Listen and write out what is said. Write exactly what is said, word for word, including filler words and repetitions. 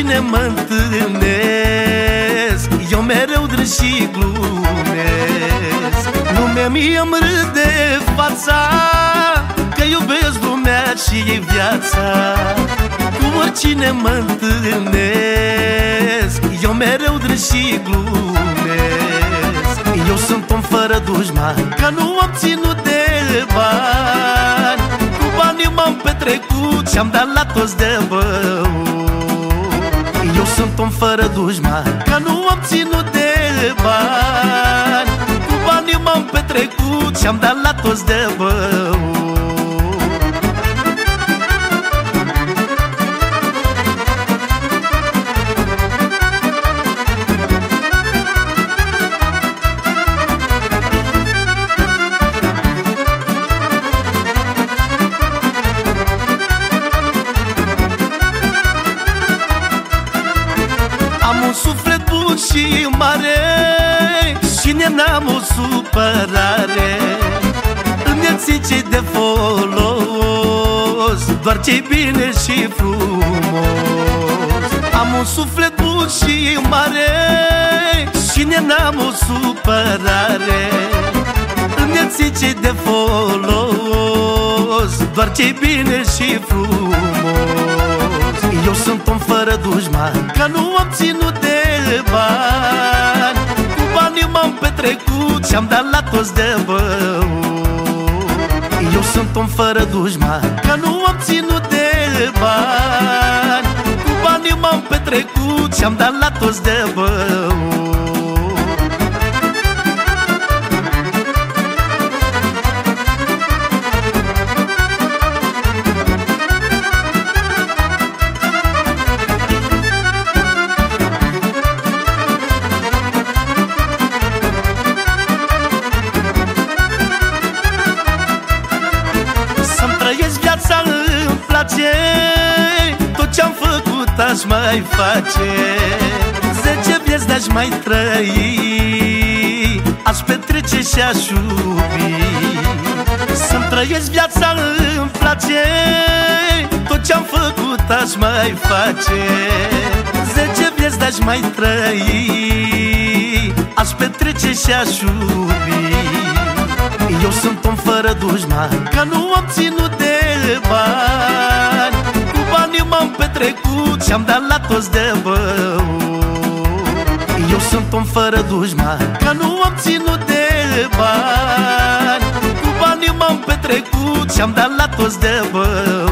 oricine mă întâlnesc, eu mereu drâs și glumesc. Lumea mie îmi râde fața, că iubesc lumea și e viața. Cu oricine mă întâlnesc, eu mereu drâs și glumesc. Eu sunt om fără dușman, că nu am ținut de bani. Cu banii m-am petrecut și-am dat la toți de băut. Eu sunt om fără dușman, că nu am ținut de bani. Cu banii m-am petrecut și-am dat la toți de băut. Am un suflet bun și mare și n-am o supărare. Îmi zice de folos doar ce-i bine și frumos. Am un suflet bun și mare și n-am o supărare. Îmi zice de folos doar ce-i bine și frumos. Eu sunt om fără dușman, că nu am ținut de bani. Cu banii m-am petrecut și-am dat la toți de băut. Eu sunt om fără dușman, că nu am ținut de bani. Cu banii m-am petrecut și-am dat la toți de băut. Viața îmi place, tot ce-am făcut aș mai face. Zece vieți de-aș mai trăi, aș petrece și aș iubi. Să-mi trăiesc viața îmi place, tot ce-am făcut aș mai face. Zece vieți de-aș mai trăi, aș petrece și aș iubi. Eu sunt om fără dușman, că nu am ținut de bani. Cu banii m-am petrecut și-am dat la toți de băut. Eu sunt om fără dușman, că nu am ținut de bani. Cu banii m-am petrecut și-am dat la toți de băut.